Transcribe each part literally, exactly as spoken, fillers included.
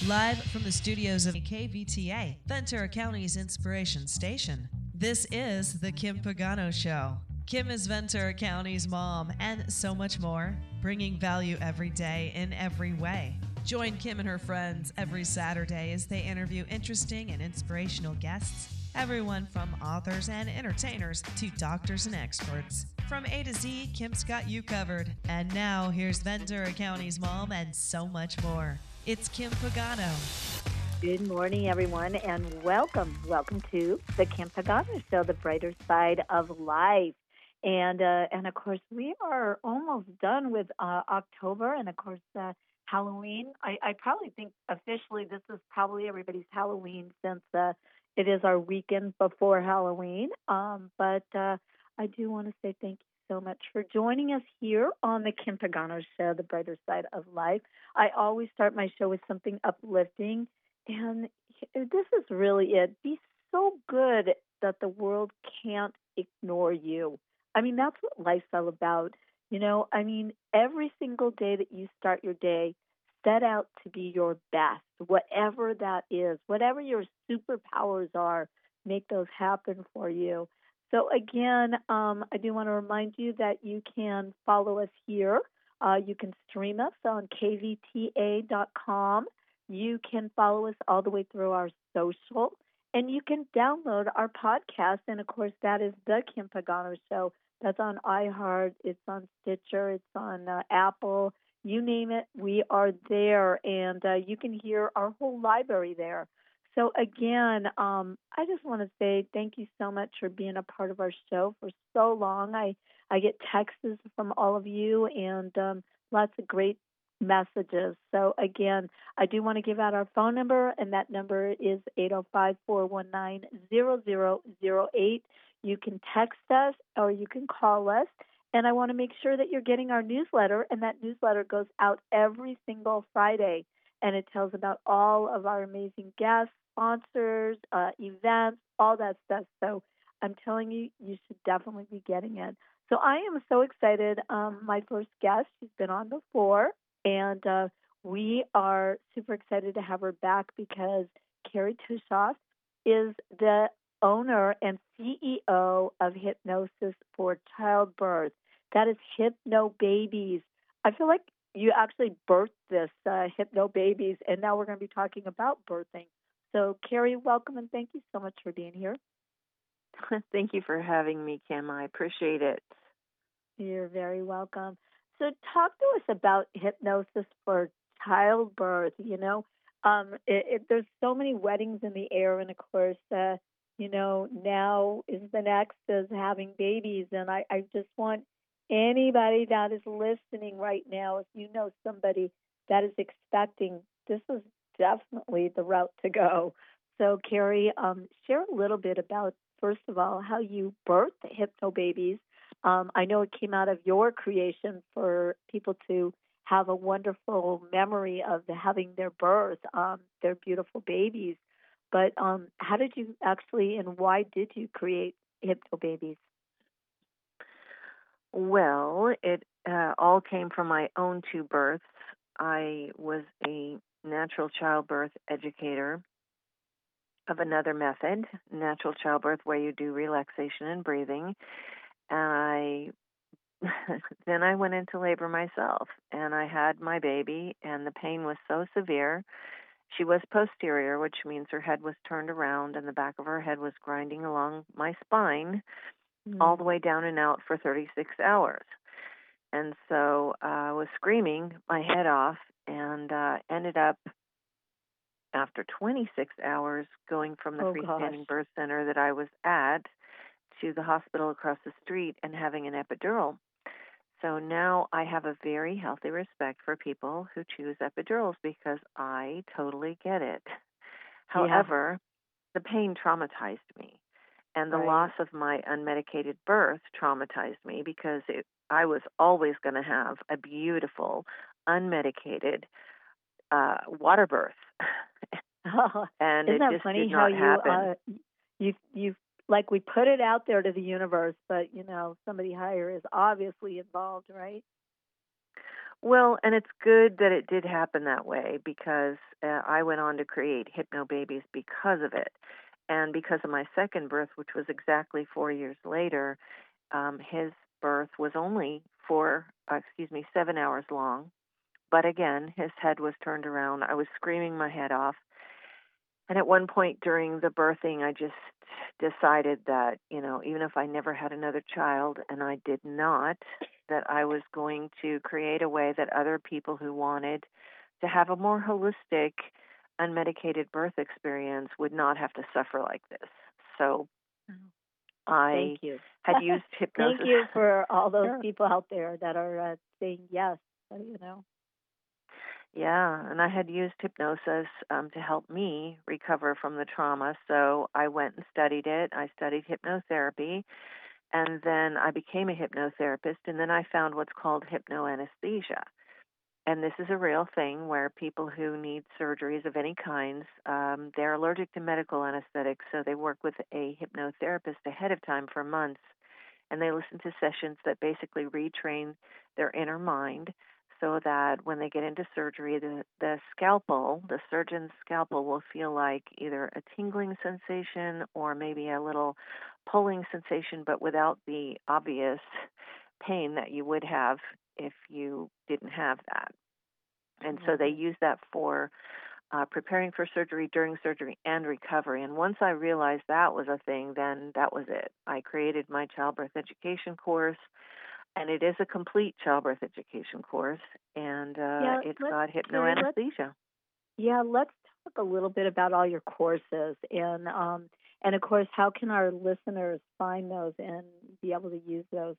Live from the studios of K V T A, Ventura County's inspiration station. This is The Kim Pagano Show. Kim is Ventura County's mom and so much more, bringing value every day in every way. Join Kim and her friends every Saturday as they interview interesting and inspirational guests, everyone from authors and entertainers to doctors and experts. From A to Z, Kim's got you covered. And now, here's Ventura County's mom and so much more. It's Kim Pagano. Good morning, everyone, and welcome. Welcome to the Kim Pagano Show, the brighter side of life. And, uh, and of course, we are almost done with uh, October and, of course, uh, Halloween. I, I probably think officially this is probably everybody's Halloween since uh, it is our weekend before Halloween. Um, but uh, I do want to say thank you so much for joining us here on the Kim Pagano Show, the brighter side of life. I always start my show with something uplifting, and this is really it. Be so good that the world can't ignore you. I mean, that's what life's all about. You know, I mean, every single day that you start your day, set out to be your best, whatever that is, whatever your superpowers are, make those happen for you. So again, um, I do want to remind you that you can follow us here. Uh, you can stream us on K V T A dot com. You can follow us all the way through our social, and you can download our podcast. And of course, that is the Kim Pagano Show. That's on iHeart. It's on Stitcher. It's on uh, Apple. You name it, we are there, and uh, you can hear our whole library there. So again, um, I just want to say thank you so much for being a part of our show for so long. I, I get texts from all of you and um, lots of great messages. So again, I do want to give out our phone number, and that number is eight oh five, four one nine, zero zero zero eight. You can text us or you can call us. And I want to make sure that you're getting our newsletter, and that newsletter goes out every single Friday, and it tells about all of our amazing guests, sponsors, uh, events, all that stuff. So I'm telling you, you should definitely be getting it. So I am so excited. Um, my first guest, she's been on before, and uh, we are super excited to have her back because Carrie Tushoff is the owner and C E O of Hypnosis for Childbirth. That is Hypno Babies. I feel like you actually birthed this, uh, Hypno Babies, and now we're going to be talking about birthing. So, Carrie, welcome, and thank you so much for being here. Thank you for having me, Kim. I appreciate it. You're very welcome. So, talk to us about Hypnosis for Childbirth. You know, um, it, it, there's so many weddings in the air, and of course, uh, you know, now is the next is having babies, and I, I just want anybody that is listening right now, if you know somebody that is expecting, this is definitely the route to go. So, Carrie, um, share a little bit about, first of all, how you birthed Hypno Babies. Um, I know it came out of your creation for people to have a wonderful memory of the, having their birth, um, their beautiful babies. But um, how did you actually, and why did you create Hypno Babies? Well, it uh, all came from my own two births. I was a natural childbirth educator of another method, natural childbirth, where you do relaxation and breathing. And I then I went into labor myself, and I had my baby, and the pain was so severe. She was posterior, which means her head was turned around, and the back of her head was grinding along my spine mm. all the way down and out for thirty-six hours. And so uh, I was screaming my head off, and uh, ended up, after twenty-six hours, going from the oh, freestanding gosh. birth center that I was at to the hospital across the street and having an epidural. So now I have a very healthy respect for people who choose epidurals because I totally get it. However, yeah. the pain traumatized me, and the right. loss of my unmedicated birth traumatized me because it, I was always going to have a beautiful, unmedicated uh, water birth. Oh, and isn't it that just funny did how not you, happen. uh, you, you, like we put it out there to the universe, but, you know, somebody higher is obviously involved, right? Well, and it's good that it did happen that way because uh, I went on to create Hypno Babies because of it. And because of my second birth, which was exactly four years later, um, his birth was only four, uh, excuse me, seven hours long. But again, his head was turned around. I was screaming my head off. And at one point during the birthing, I just decided that, you know, even if I never had another child, and I did not, that I was going to create a way that other people who wanted to have a more holistic, unmedicated birth experience would not have to suffer like this. So Oh, I thank you. had used Thank hypnosis. you for all those Sure. people out there that are uh, saying yes. uh, You know. Yeah, and I had used hypnosis um, to help me recover from the trauma. So I went and studied it. I studied hypnotherapy, and then I became a hypnotherapist, and then I found what's called hypnoanesthesia. And this is a real thing where people who need surgeries of any kinds, um, they're allergic to medical anesthetics, so they work with a hypnotherapist ahead of time for months, and they listen to sessions that basically retrain their inner mind so that when they get into surgery, the, the scalpel, the surgeon's scalpel, will feel like either a tingling sensation or maybe a little pulling sensation, but without the obvious pain that you would have if you didn't have that. And so they Right. use that for uh, preparing for surgery, during surgery, and recovery. And once I realized that was a thing, then that was it. I created my childbirth education course, and it is a complete childbirth education course, and uh, Yeah. it's Let's got Terry. Let's hypnoanesthesia. yeah. Let's talk a little bit about all your courses and um and of course, how can our listeners find those and be able to use those?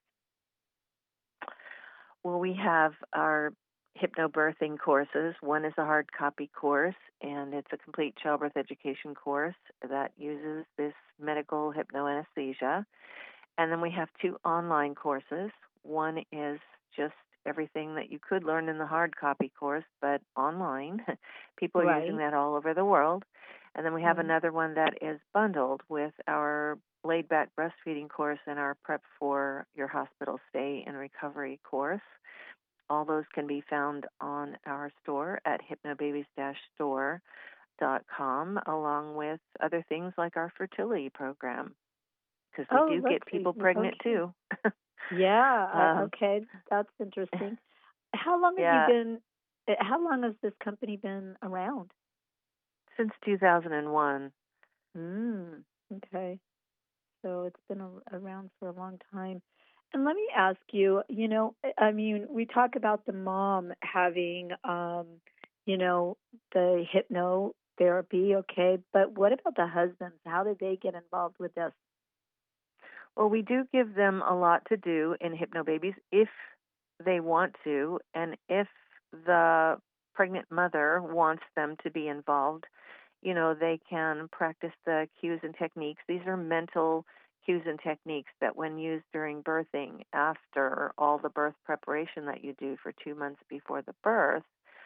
Well, we have our hypnobirthing courses. One is a hard copy course, and it's a complete childbirth education course that uses this medical hypnoanesthesia. And then we have two online courses. One is just everything that you could learn in the hard copy course, but online. People are using Right. that all over the world. And then we have Right. another one that is bundled with our laid back breastfeeding course and our prep for your hospital stay and recovery course. All those can be found on our store at hypnobabies store dot com, along with other things like our fertility program, because we Oh, do let's get see. people pregnant Okay. too. Yeah. Uh, um, okay. That's interesting. How long have you yeah, been? uh, How long has this company been around? since two thousand one. Mm, okay. So it's been a, around for a long time. And let me ask you, you know, I I mean, we talk about the mom having, um, you know, the hypnotherapy, okay, but what about the husbands? How did they get involved with this? Well, we do give them a lot to do in hypnobabies if they want to, and if the pregnant mother wants them to be involved, you know, they can practice the cues and techniques. These are mental cues and techniques that, when used during birthing, after all the birth preparation that you do for two months before the birth,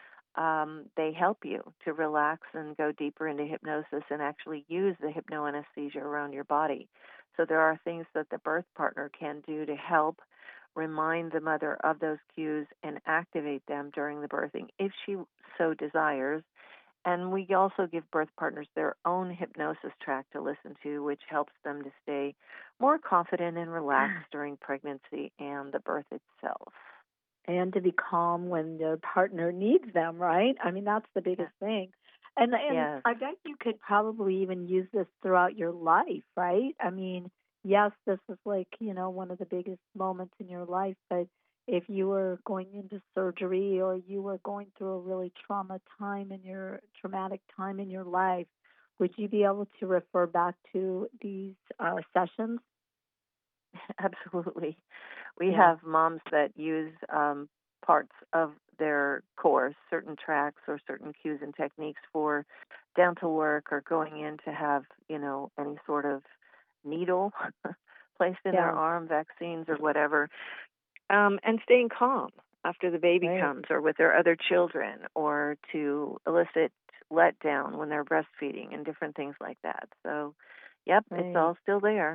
um, they help you to relax and go deeper into hypnosis and actually use the hypnoanesthesia around your body. So there are things that the birth partner can do to help remind the mother of those cues and activate them during the birthing if she so desires. And we also give birth partners their own hypnosis track to listen to, which helps them to stay more confident and relaxed during pregnancy and the birth itself. And to be calm when their partner needs them, right? I mean, that's the Yeah. biggest thing. And and Yes. I bet you could probably even use this throughout your life, right? I mean, yes, this is like, you know, one of the biggest moments in your life, but if you were going into surgery or you were going through a really trauma time in your traumatic time in your life, would you be able to refer back to these uh, sessions? Absolutely. We Yeah. have moms that use um, parts of their course, certain tracks or certain cues and techniques for down to work or going in to have, you know, any sort of needle placed in their Yeah. arm, vaccines or whatever, um, and staying calm after the baby Right. comes or with their other children, or to elicit letdown when they're breastfeeding and different things like that. So, yep, it's Right. all still there.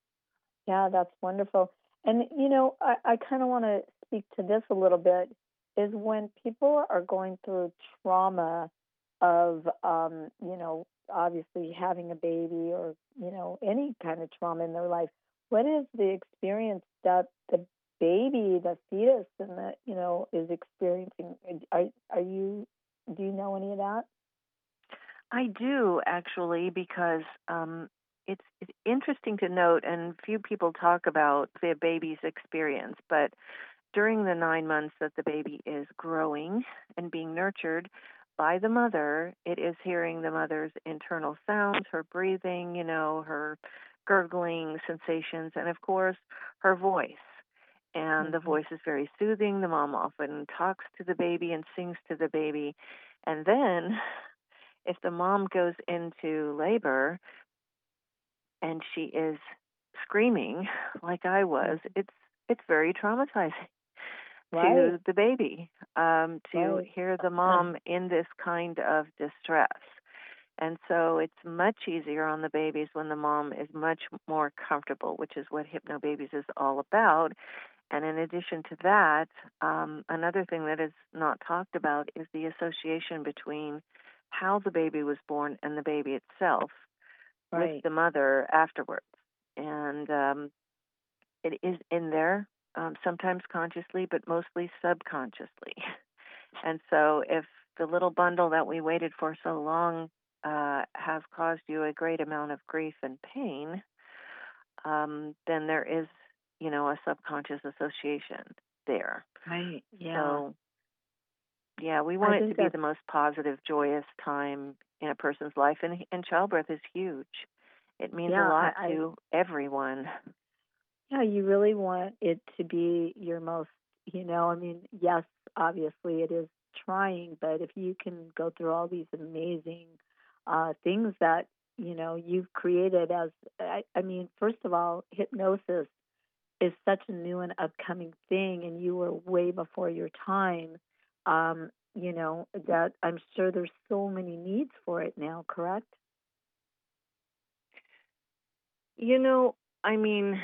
Yeah, that's wonderful. And you know, I, I kind of want to speak to this a little bit. is when people are going through trauma of, um, you know, obviously having a baby or, you know, any kind of trauma in their life. What is the experience that the baby, the fetus, and the, you know, is experiencing? Are, are you, do you know any of that? I do actually because um, it's, it's interesting to note, and few people talk about the baby's experience, but during the nine months that the baby is growing and being nurtured by the mother, it is hearing the mother's internal sounds, her breathing, you know, her gurgling sensations, and of course, her voice. And the Hmm. voice is very soothing. The mom often talks to the baby and sings to the baby. And then, if the mom goes into labor and she is screaming like I was, Hmm. it's it's very traumatizing Right, to the baby, um, to right. hear the mom in this kind of distress. And so it's much easier on the babies when the mom is much more comfortable, which is what Hypnobabies is all about. And in addition to that, um, another thing that is not talked about is the association between how the baby was born and the baby itself with Right. the mother afterwards. And um, it is in there, um, sometimes consciously, but mostly subconsciously. And so if the little bundle that we waited for so long uh, has caused you a great amount of grief and pain, um, then there is, you know, a subconscious association there. Right. Yeah. So, yeah, we I want it to think be that's, the most positive, joyous time in a person's life, and, and childbirth is huge. It means a yeah, I, lot I to everyone. yeah, you really want it to be your most, you know, I mean, yes, obviously it is trying, but if you can go through all these amazing uh, things that, you know, you've created as, I, I mean, first of all, hypnosis is such a new and upcoming thing, and you were way before your time. Um, you know, that I'm sure there's so many needs for it now, correct? You know, I mean,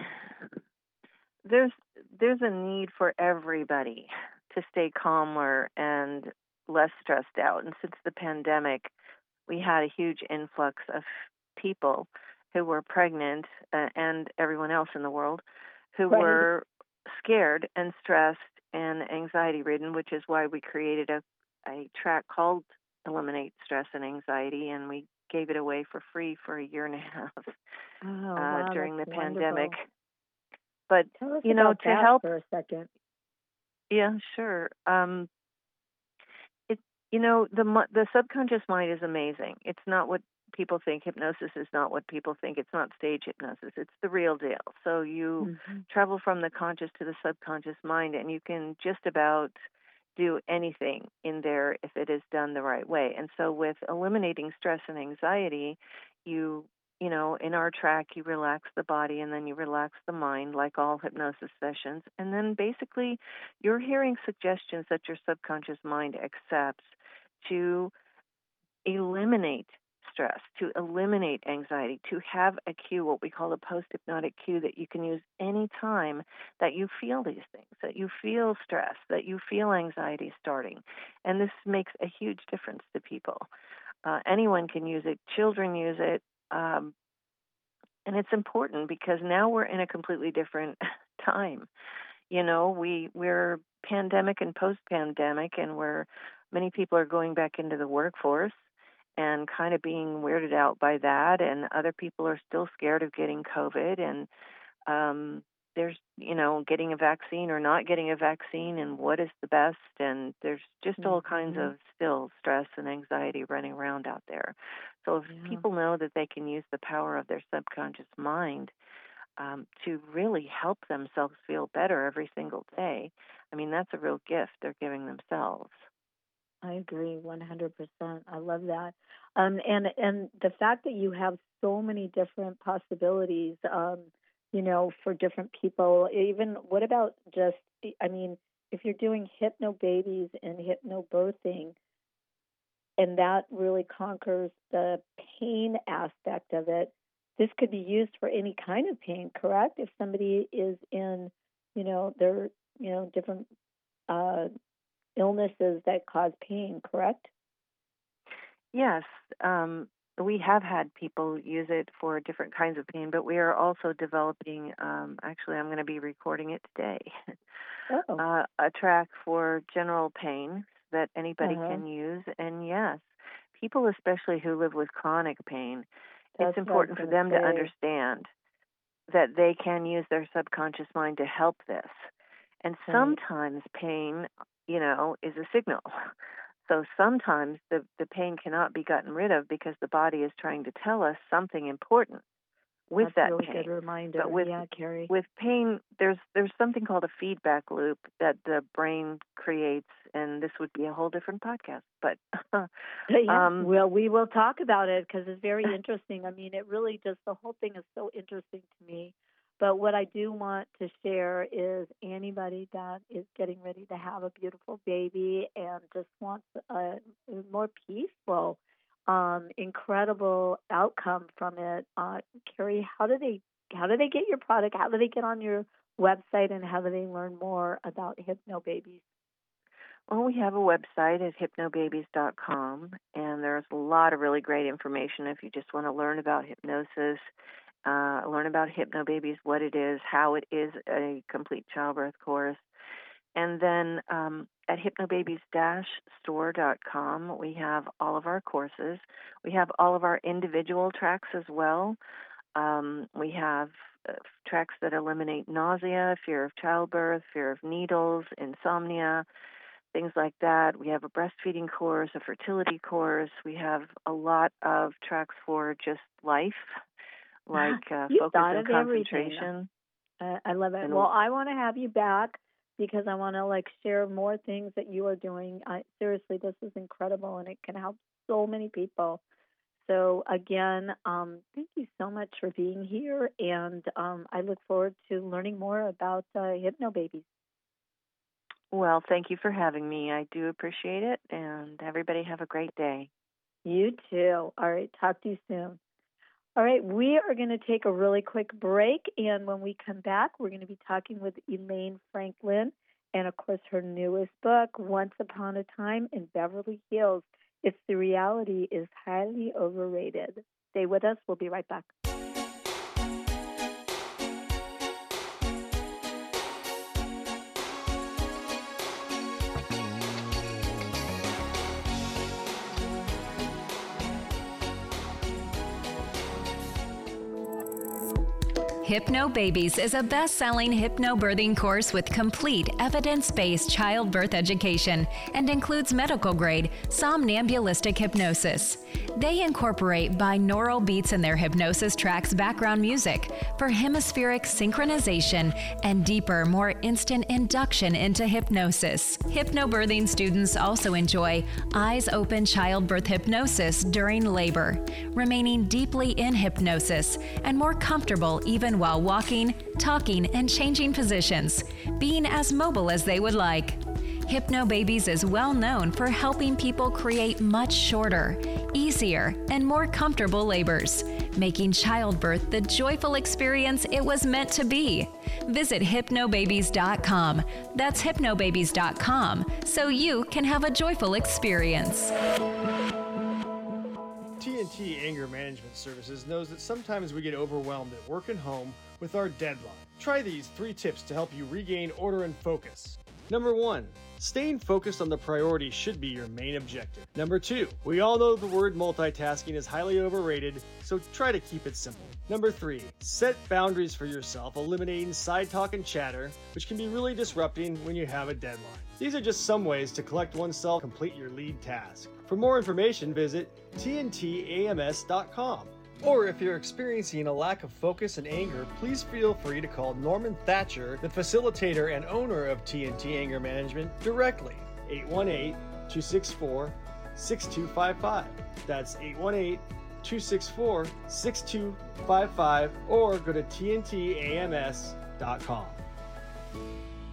there's there's a need for everybody to stay calmer and less stressed out. And since the pandemic, we had a huge influx of people who were pregnant uh, and everyone else in the world who Right. were scared and stressed and anxiety ridden, which is why we created a, a track called Eliminate Stress and Anxiety, and we gave it away for free for a year and a half Oh, uh, wow, that's during the pandemic. wonderful. But, Tell us you know, about to that help, for a second. yeah, sure. Um, It, you know, the mu- the subconscious mind is amazing. It's not what people think. Hypnosis is not what people think. It's not stage hypnosis. It's the real deal. So you Hmm. travel from the conscious to the subconscious mind, and you can just about do anything in there if it is done the right way. And so with eliminating stress and anxiety, you you know, in our track, you relax the body and then you relax the mind, like all hypnosis sessions. And then basically, you're hearing suggestions that your subconscious mind accepts to eliminate stress, to eliminate anxiety, to have a cue, what we call a post hypnotic cue that you can use any time that you feel these things, that you feel stress, that you feel anxiety starting. And this makes a huge difference to people. Uh, anyone can use it, children use it. Um, and it's important because now we're in a completely different time. You know, we we're pandemic and post pandemic, and where many people are going back into the workforce and kind of being weirded out by that, and other people are still scared of getting COVID, and um, there's, you know, getting a vaccine or not getting a vaccine, and what is the best, and there's just all kinds Hmm. of still stress and anxiety running around out there. So if Yeah, people know that they can use the power of their subconscious mind um, to really help themselves feel better every single day, I mean, that's a real gift they're giving themselves. I agree one hundred percent. I love that. Um, and and the fact that you have so many different possibilities, um, you know, for different people. Even what about just? I mean, if you're doing hypno babies and hypno birthing, and that really conquers the pain aspect of it. This could be used for any kind of pain, correct? If somebody is in, you know, they're, you know, different uh, illnesses that cause pain, correct? Yes, um, we have had people use it for different kinds of pain, but we are also developing, um, actually, I'm going to be recording it today, Oh. uh, a track for general pain that anybody Uh-huh. can use. And yes, people especially who live with chronic pain, That's it's what I was important for gonna them to say. understand that they can use their subconscious mind to help this. And Right. sometimes pain, you know, is a signal. So sometimes the, the pain cannot be gotten rid of because the body is trying to tell us something important with That's a that really pain. good reminder. But with Yeah, Carrie. with pain, there's there's something called a feedback loop that the brain creates, and this would be a whole different podcast. But Yeah, um, well, we will talk about it because it's very interesting. I mean, it really just, the whole thing is so interesting to me. But what I do want to share is anybody that is getting ready to have a beautiful baby and just wants a more peaceful, um, incredible outcome from it. Uh, Carrie, how do they how do they get your product? How do they get on your website, and how do they learn more about Hypnobabies? well, we have a website at hypnobabies dot com, and there's a lot of really great information if you just want to learn about hypnosis, uh, learn about Hypnobabies, what it is, how it is a complete childbirth course. And then um, at hypnobabies dash store dot com, we have all of our courses. We have all of our individual tracks as well. Um, we have uh, tracks that eliminate nausea, fear of childbirth, fear of needles, insomnia, things like that. We have a breastfeeding course, a fertility course. We have a lot of tracks for just life, like uh, You focus thought and of everything. concentration. Uh, I love it. And Well, I want to have you back because I want to like share more things that you are doing. I seriously, this is incredible, and it can help so many people. So again, um, thank you so much for being here, and um, I look forward to learning more about uh, Hypnobabies. well, thank you for having me. I do appreciate it, and everybody have a great day. You too. All right, talk to you soon. All right, we are going to take a really quick break, and when we come back, we're going to be talking with Elaine Franklin, and of course, her newest book, Once Upon a Time in Beverly Hills. It's the Reality is Highly Overrated. Stay with us. We'll be right back. Hypnobabies is a best-selling hypnobirthing course with complete evidence-based childbirth education and includes medical-grade somnambulistic hypnosis. They incorporate binaural beats in their hypnosis tracks background music for hemispheric synchronization and deeper, more instant induction into hypnosis. Hypnobirthing students also enjoy eyes-open childbirth hypnosis during labor, remaining deeply in hypnosis and more comfortable even while walking, talking, and changing positions, being as mobile as they would like. Hypnobabies is well known for helping people create much shorter, easier, and more comfortable labors, making childbirth the joyful experience it was meant to be. Visit hypnobabies dot com. That's hypnobabies dot com, so you can have a joyful experience. T N T Anger Management Services knows that sometimes we get overwhelmed at work and home with our deadline. Try these three tips to help you regain order and focus. Number one, staying focused on the priority should be your main objective. Number two, we all know the word multitasking is highly overrated, so try to keep it simple. Number three, set boundaries for yourself, eliminating side talk and chatter, which can be really disrupting when you have a deadline. These are just some ways to collect oneself, complete your lead task. For more information, visit T N T A M S dot com. Or if you're experiencing a lack of focus and anger, please feel free to call Norman Thatcher, the facilitator and owner of T N T Anger Management, directly. eight one eight, two six four, six two five five. That's eight one eight, two six four, six two five five, or go to T N T A M S dot com.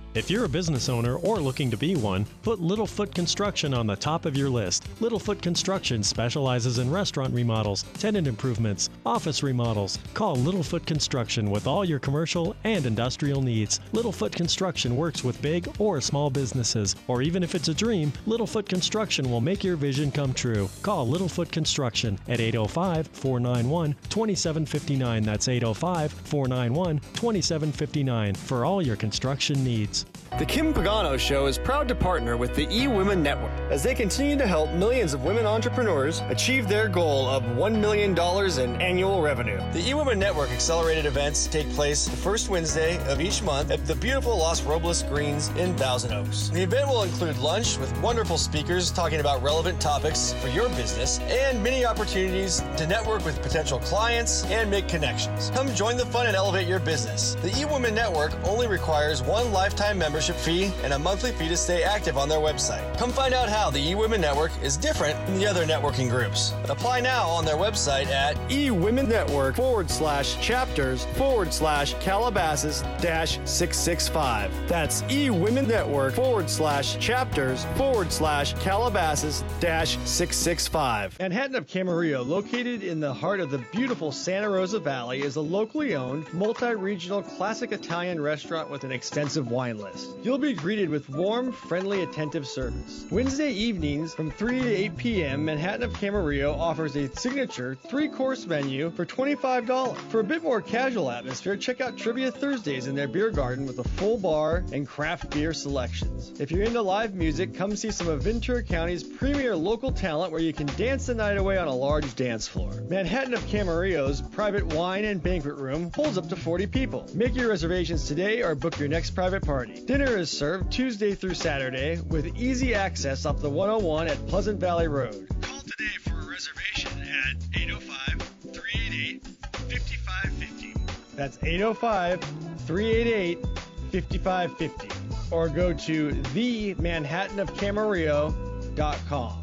If you're a business owner or looking to be one, put Littlefoot Construction on the top of your list. Littlefoot Construction specializes in restaurant remodels, tenant improvements, office remodels. Call Littlefoot Construction with all your commercial and industrial needs. Littlefoot Construction works with big or small businesses, or even if it's a dream, Littlefoot Construction will make your vision come true. Call Littlefoot Construction at eight oh five, four nine one, two seven five nine. That's eight oh five, four nine one, two seven five nine for all your construction needs. The Kim Pagano Show is proud to partner with the eWomen Network as they continue to help millions of women entrepreneurs achieve their goal of one million dollars in annual revenue. The eWomen Network accelerated events take place the first Wednesday of each month at the beautiful Los Robles Greens in Thousand Oaks. The event will include lunch with wonderful speakers talking about relevant topics for your business and many opportunities to network with potential clients and make connections. Come join the fun and elevate your business. The eWomen Network only requires one lifetime membership fee and a monthly fee to stay active on their website. Come find out how the eWomen Network is different than the other networking groups. Apply now on their website at eWomenNetwork forward slash chapters forward slash Calabasas dash six six five. That's eWomenNetwork forward slash chapters forward slash Calabasas dash six six five. Manhattan of Camarillo, located in the heart of the beautiful Santa Rosa Valley, is a locally owned, multi-regional classic Italian restaurant with an extensive wine list. You'll be greeted with warm, friendly, attentive service. Wednesday evenings from three to eight p.m., Manhattan of Camarillo offers a signature three-course menu for twenty-five dollars. For a bit more casual atmosphere, check out Trivia Thursdays in their beer garden with a full bar and craft beer selections. If you're into live music, come see some of Ventura County's premier local talent where you can dance the night away on a large dance floor. Manhattan of Camarillo's private wine and banquet room holds up to forty people. Make your reservations today or book your next private party. Dinner is served Tuesday through Saturday with easy access up the one oh one at Pleasant Valley Road. Call today for a reservation at eight oh five, three eight eight, five five five zero. That's eight oh five, three eight eight, five five five zero. Or go to the manhattan of camarillo dot com.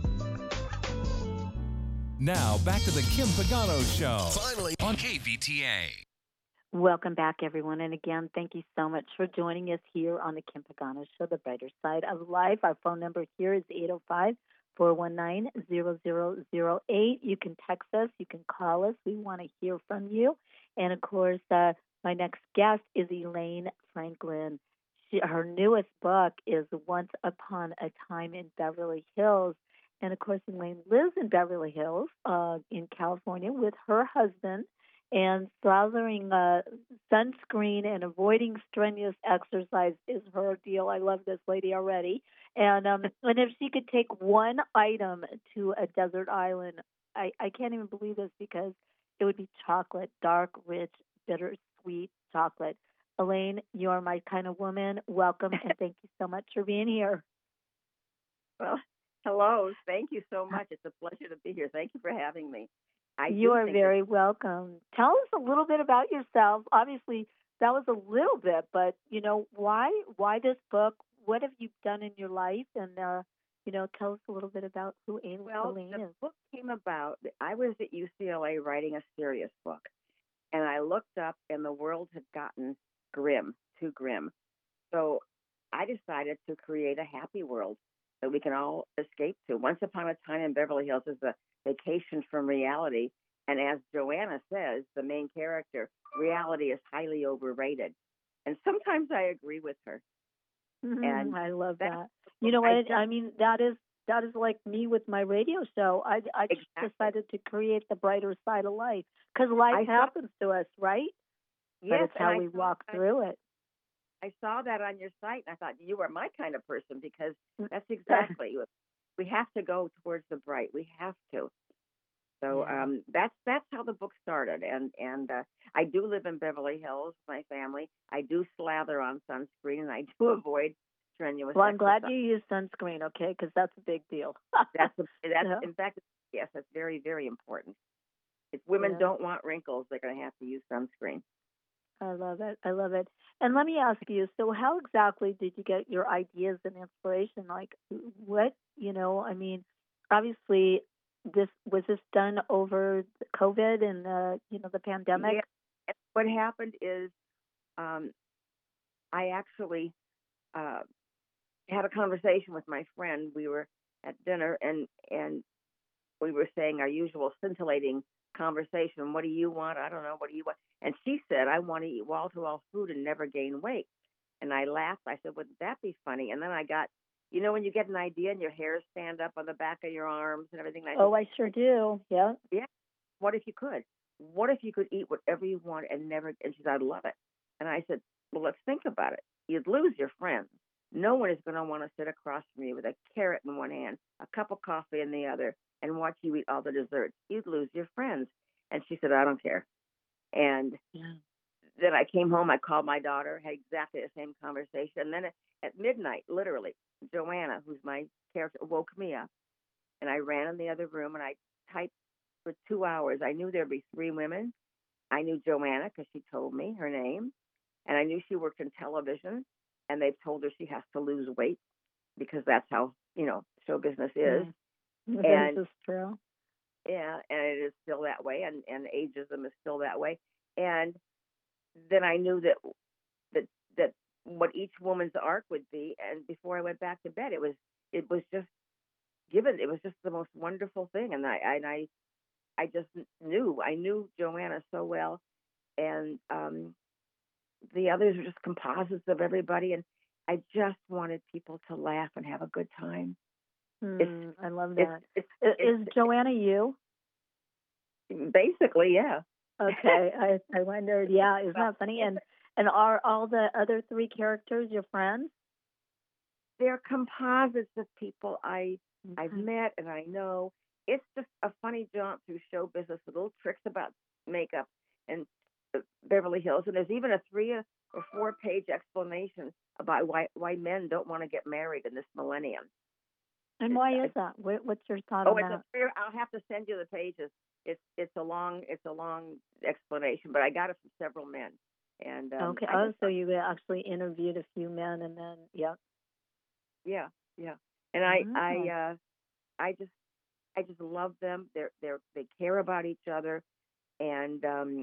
Now back to the Kim Pagano Show. Finally on K V T A. Welcome back, everyone. And again, thank you so much for joining us here on the Kim Pagano Show, the brighter side of life. Our phone number here is eight oh five, four one nine, zero zero zero eight. You can text us. You can call us. We want to hear from you. And, of course, uh, my next guest is Elaine Franklin. She, her newest book is Once Upon a Time in Beverly Hills. And, of course, Elaine lives in Beverly Hills uh, in California with her husband. And slathering uh, sunscreen and avoiding strenuous exercise is her deal. I love this lady already. And um, and if she could take one item to a desert island, I, I can't even believe this because it would be chocolate, dark, rich, bittersweet chocolate. Elaine, you are my kind of woman. Welcome, and thank you so much for being here. Well, hello. Thank you so much. It's a pleasure to be here. Thank you for having me. I you are very that- welcome. Tell us a little bit about yourself. Obviously, that was a little bit, but, you know, why why this book? What have you done in your life? And, uh, you know, tell us a little bit about who Elaine well, is. Well, the book came about. I was at U C L A writing a serious book, and I looked up, and the world had gotten grim, too grim. So I decided to create a happy world that we can all escape to. Once Upon a Time in Beverly Hills is a vacation from reality. And as Joanna says, the main character, reality is highly overrated. And sometimes I agree with her. Mm-hmm. And I love that. You know what? I, I mean, that is that is like me with my radio show. I, I exactly. just decided to create the brighter side of life because life I happens thought, to us, right? Yes, but it's how I we walk I, through it. I saw that on your site, and I thought you are my kind of person because that's exactly we have to go towards the bright. We have to. So yeah. um, that's that's how the book started, and and uh, I do live in Beverly Hills, my family. I do slather on sunscreen, and I do avoid strenuous. Well, I'm exercise. glad you use sunscreen, okay? Because that's a big deal. that's a, that's yeah. in fact, yes, that's very very important. If women yeah. don't want wrinkles, they're going to have to use sunscreen. I love it. I love it. And let me ask you, so how exactly did you get your ideas and inspiration? Like, what, you know, I mean, obviously, this was this done over COVID and, uh, you know, the pandemic? Yeah. What happened is um, I actually uh, had a conversation with my friend. We were at dinner, and and we were saying our usual scintillating conversation. What do you want? I don't know. What do you want? And she said, I want to eat wall to wall food and never gain weight. And I laughed. I said, wouldn't that be funny? And then I got, you know, when you get an idea and your hairs stand up on the back of your arms and everything like that. Oh, I sure do. Yeah. Yeah. What if you could? What if you could eat whatever you want and never? And she said, I'd love it. And I said, well, let's think about it. You'd lose your friends. No one is going to want to sit across from you with a carrot in one hand, a cup of coffee in the other, and watch you eat all the desserts. You'd lose your friends. And she said, I don't care. And Yeah. then I came home. I called my daughter, had exactly the same conversation. And then at, at midnight, literally, Joanna, who's my character, woke me up. And I ran in the other room and I typed for two hours. I knew there'd be three women. I knew Joanna because she told me her name. And I knew she worked in television. And they've told her she has to lose weight because that's how, you know, show business is. Mm. And this is true. yeah, and it is still that way, and, and ageism is still that way. And then I knew that that that what each woman's arc would be. And before I went back to bed, it was it was just given. It was just the most wonderful thing, and I and I I just knew I knew Joanna so well, and um, the others were just composites of everybody, and I just wanted people to laugh and have a good time. Mm, I love that. It's, Is, it's, is Joanna you? Basically, yeah. Okay, I I wondered. Yeah, isn't that funny? And and are all the other three characters your friends? They're composites of people I Okay. I've met and I know. It's just a funny jaunt through show business with little tricks about makeup and uh, Beverly Hills. And there's even a three or four page explanation about why why men don't want to get married in this millennium. And why is that? What, what's your thought Oh, on it's that? a three, I'll have to send you the pages. It's it's a long it's a long explanation, but I got it from several men. And um, Okay. I Oh, just, so you actually interviewed a few men, and then yeah. yeah, yeah. And I Oh. I uh, I just I just love them. They're they're they care about each other, and um,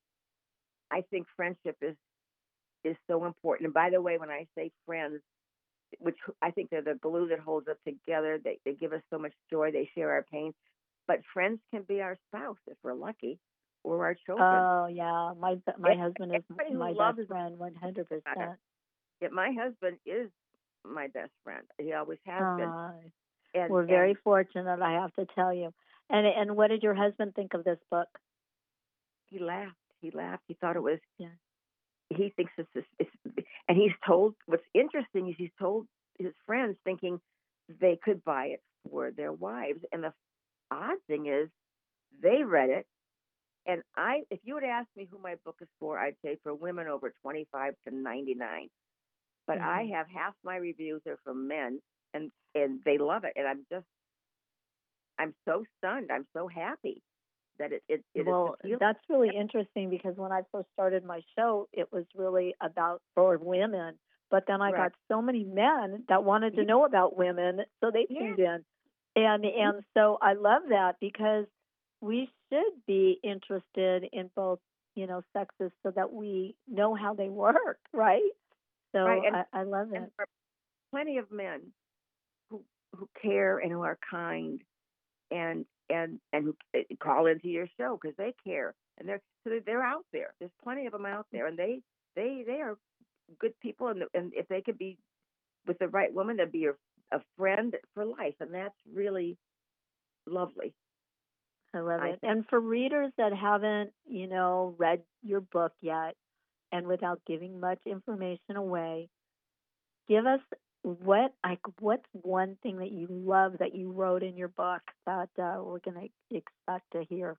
I think friendship is is so important. And by the way, when I say friends, which I think they're the glue that holds us together, they they give us so much joy. They share our pain. But friends can be our spouse if we're lucky, or our children. Oh yeah, my my If- husband is everybody who my loves best friend, one hundred percent. Yeah, my husband is my best friend. He always has been. Uh, And we're very and fortunate, I have to tell you. And and what did your husband think of this book? he laughed. He laughed. He thought it was. Yeah. He thinks it's, this, it's and he's told. What's interesting is he's told his friends thinking they could buy it for their wives. And the odd thing is, they read it. And I, if you would ask me who my book is for, I'd say for women over twenty-five to ninety-nine. But Mhm. I have half my reviews are from men, and and they love it. And I'm just, I'm so stunned. I'm so happy that it it, it Well, is appealing. that's really interesting because when I first started my show, it was really about for women. But then I Right. got so many men that wanted to know about women, so they Yeah. tuned in. And and so I love that because we should be interested in both, you know, sexes so that we know how they work, right? So Right, and- I, I love And it. there are plenty of men who who care and who are kind and and and who uh, call into your show because they care and they're so they're, they're out there. There's plenty of them out there, and they they they are good people. And and if they could be with the right woman, they'd be your, a friend for life, and that's really lovely. I love I it. And for readers that haven't, you know, read your book yet, and without giving much information away, give us what like what's one thing that you love that you wrote in your book that uh, we're going to expect to hear.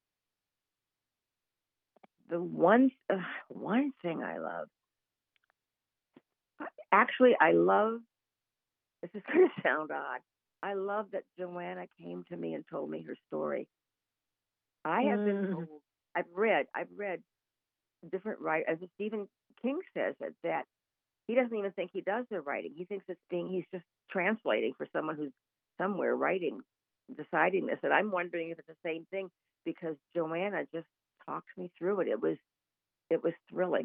The one uh, one thing I love, actually, I love. This is going to sound odd. I love that Joanna came to me and told me her story. I have been Mm. told. I've read. I've read different writers. As Stephen King says it, that he doesn't even think he does the writing. He thinks it's being. He's just translating for someone who's somewhere writing, deciding this. And I'm wondering if it's the same thing because Joanna just talked me through it. It was. It was thrilling. Just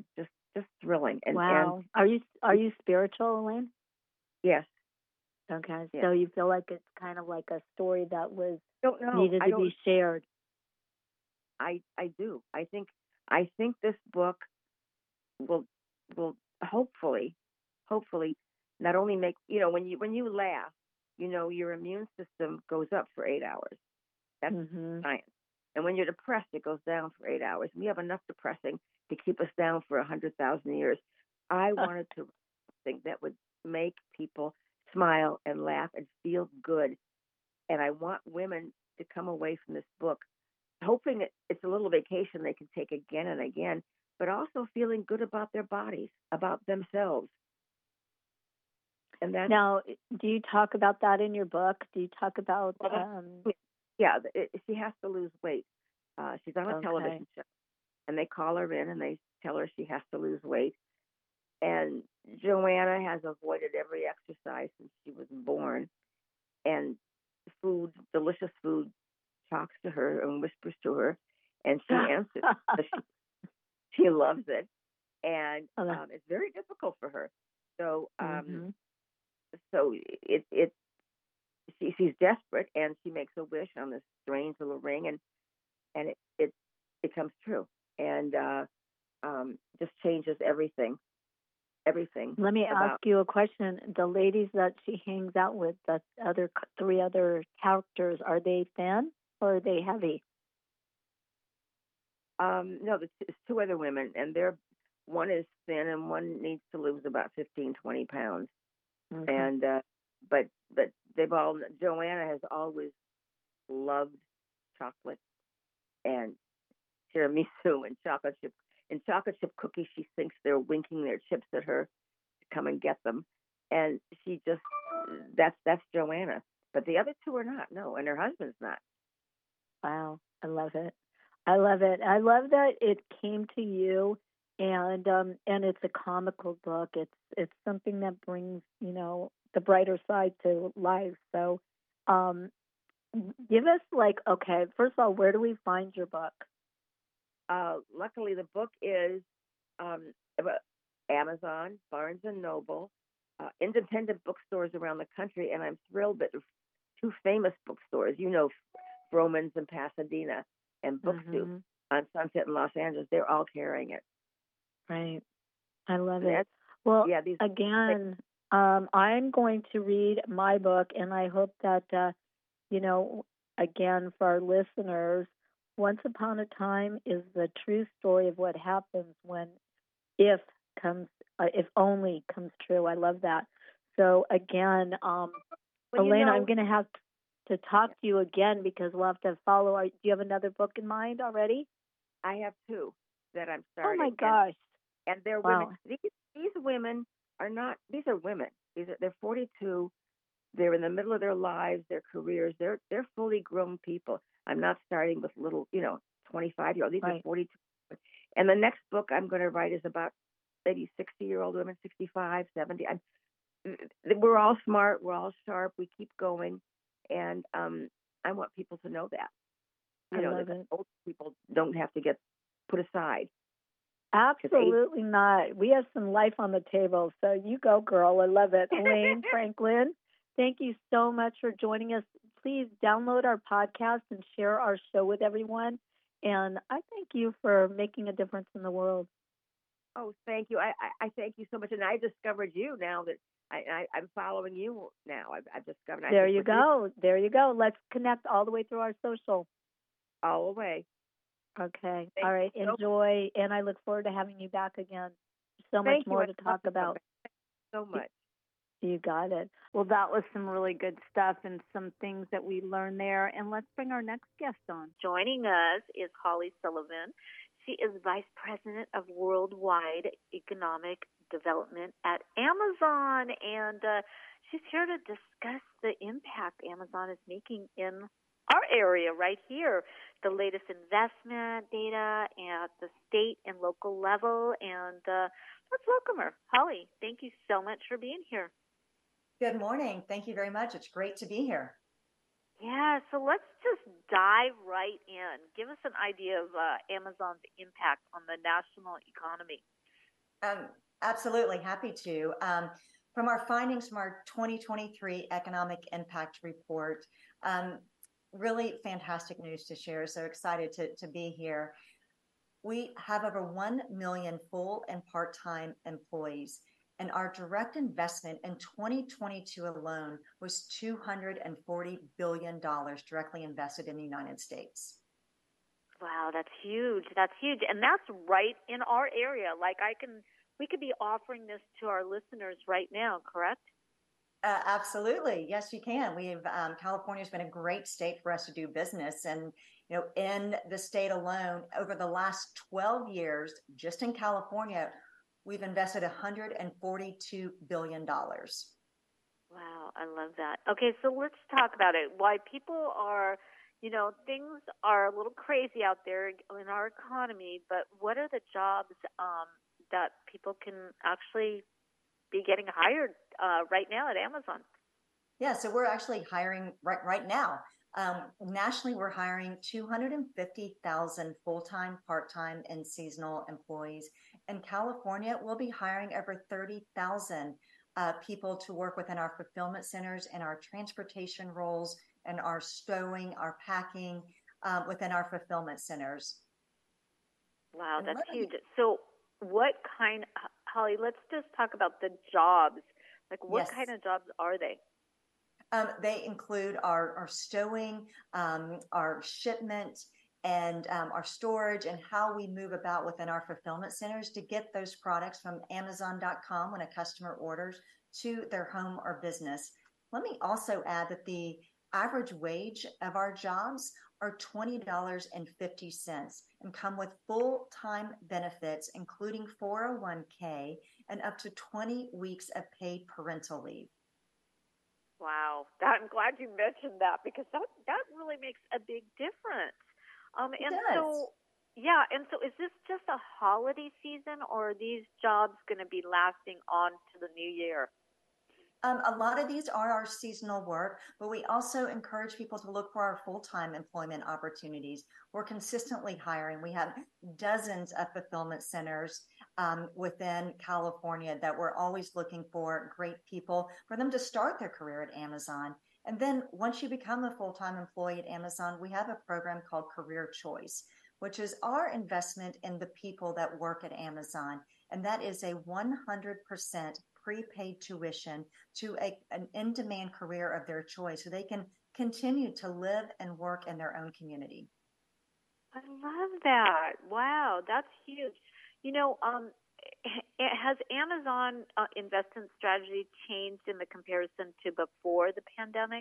just thrilling. And, wow. and Are you are you spiritual, Elaine? yes. Okay. Yes. So you feel like it's kind of like a story that was Don't know. needed I to don't. be shared. I I do. I think I think this book will will hopefully hopefully not only make, you know, when you when you laugh, you know, your immune system goes up for eight hours. That's Mm-hmm. science. And when you're depressed, it goes down for eight hours. We have enough depressing to keep us down for a hundred thousand years. I wanted to think that would make people smile and laugh and feel good. And I want women to come away from this book hoping it, it's a little vacation they can take again and again, but also feeling good about their bodies, about themselves. And that's, now, do you talk about that in your book? Do you talk about? well, Um, yeah, it, she has to lose weight. Uh, she's on a Okay. television show, and they call her in and they tell her she has to lose weight. And Joanna has avoided every exercise since she was born, and food, delicious food, talks to her and whispers to her, and she answers. she, she loves it, and um, it's very difficult for her. So, um, mm-hmm. so it it she she's desperate, and she makes a wish on this strange little ring, and and it it, it comes true, and uh, um, just changes everything. Everything. Let me about, ask you a question. The ladies that she hangs out with, the other three other characters, are they thin or are they heavy? Um, no, there's two other women, and they're one is thin, and one needs to lose about fifteen, twenty pounds. Okay. And uh, but but they've all Joanna has always loved chocolate and tiramisu and chocolate chip and chocolate chip cookies. She thinks they're winking their chips at her to come and get them, and she just that's that's Joanna. But the other two are not. No, and her husband's not. Wow, I love it. I love it. I love that it came to you, and um, and it's a comical book. It's it's something that brings, you know, the brighter side to life. So, um, give us like okay. First of all, where do we find your book? Uh, luckily, the book is um, about Amazon, Barnes and Noble, uh, independent bookstores around the country, and I'm thrilled that two famous bookstores, you know, Vroman's in Pasadena and Bookstube Mm-hmm. on Sunset in Los Angeles, they're all carrying it. Right. I love And it. Well, yeah, these again, um, I'm going to read my book, and I hope that, uh, you know, again, for our listeners, Once Upon a Time is the true story of what happens when if comes, uh, if only comes true. I love that. So, again, um, well, you Elena, know, I'm going to have to talk to you again because we'll have to follow. Our, do you have another book in mind already? I have two that I'm Oh, starting. my gosh. And, and they're Wow. women. These, these women are not, these are women. These are, they're forty-two. They're in the middle of their lives, their careers. They're they're fully grown people. I'm not starting with little, you know, twenty-five year old. These Right. are forty-two. And the next book I'm going to write is about maybe sixty year old women, sixty-five, seventy. I'm, we're all smart. We're all sharp. We keep going. And um, I want people to know that. You I know, love that it. old people don't have to get put aside. Absolutely not. We have some life on the table. So you go, girl. I love it. Elaine Franklin, thank you so much for joining us. Please download our podcast and share our show with everyone. And I thank you for making a difference in the world. Oh, thank you. I, I, I thank you so much. And I discovered you now that I, I, I'm following you now. I've, I've discovered. There I you go. There you go. Let's connect all the way through our social. All the way. Okay. Thank all right. you so Enjoy. And I look forward to having you back again. So Thank much more you. to talk about. So much. You got it. Well, that was some really good stuff and some things that we learned there. And let's bring our next guest on. Joining us is Holly Sullivan. She is Vice President of Worldwide Economic Development at Amazon. And uh, she's here to discuss the impact Amazon is making in our area right here, the latest investment data at the state and local level. And uh, let's welcome her. Holly, thank you so much for being here. Good morning. Thank you very much. It's great to be here. Yeah, so let's just dive right in. Give us an idea of uh, Amazon's impact on the national economy. Um, absolutely happy to. Um, from our findings from our twenty twenty-three Economic Impact Report, um, really fantastic news to share. So excited to, to be here. We have over one million full and part-time employees, and our direct investment in twenty twenty-two alone was two hundred forty billion dollars directly invested in the United States. Wow, that's huge. That's huge. And that's right in our area. Like I can, we could be offering this to our listeners right now, correct? Uh, absolutely. Yes, you can. We've, um, California's been a great state for us to do business. And, you know, in the state alone, over the last twelve years, just in California, we've invested one hundred forty-two billion dollars. Wow, I love that. Okay, so let's talk about it. Why people are, you know, things are a little crazy out there in our economy, but what are the jobs um, that people can actually be getting hired uh, right now at Amazon? Yeah, so we're actually hiring right right now. Um, nationally, we're hiring two hundred fifty thousand full-time, part-time, and seasonal employees. In California, we'll be hiring over thirty thousand uh, people to work within our fulfillment centers and our transportation roles and our stowing, our packing um, within our fulfillment centers. Wow, And that's let me- huge. So what kind, Holly, let's just talk about the jobs. Like what Yes. kind of jobs are they? Um, they include our, our stowing, um, our shipment, and um, our storage, and how we move about within our fulfillment centers to get those products from Amazon dot com when a customer orders to their home or business. Let me also add that the average wage of our jobs are twenty dollars and fifty cents and come with full-time benefits, including four oh one k and up to twenty weeks of paid parental leave. Wow, that, I'm glad you mentioned that because that that really makes a big difference. Um, It and does. so, yeah, and so is this just a holiday season, or are these jobs going to be lasting on to the new year? Um, a lot of these are our seasonal work, but we also encourage people to look for our full-time employment opportunities. We're consistently hiring. We have dozens of fulfillment centers um, within California that we're always looking for great people for them to start their career at Amazon. And then once you become a full-time employee at Amazon, we have a program called Career Choice, which is our investment in the people that work at Amazon. And that is a one hundred percent prepaid tuition to a, an in-demand career of their choice so they can continue to live and work in their own community. I love that. Wow, that's huge. You know, um, has Amazon uh, investment strategy changed in the comparison to before the pandemic?